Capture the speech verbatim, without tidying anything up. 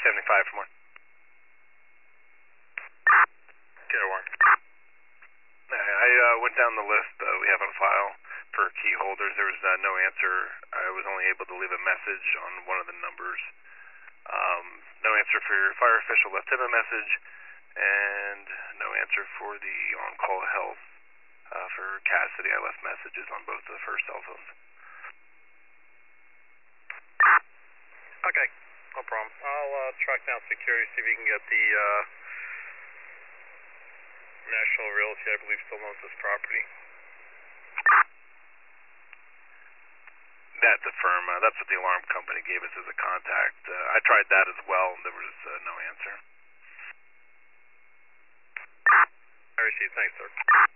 seventy-five for more. Get one. I uh, went down the list uh, we have on file for key holders. There was uh, no answer. I was only able to leave a message on one of the numbers. Um, no answer for your fire official, left him a message, and no answer for the on-call health. Uh, for Cassidy, I left messages on both of the first cell phones. Okay, no problem. I'll uh, track down security, see if we can get the uh, National Realty, I believe, still owns this property. That's a firm. Uh, that's what the alarm company gave us as a contact. Uh, I tried that as well, and there was uh, no answer. I received. Thanks, sir.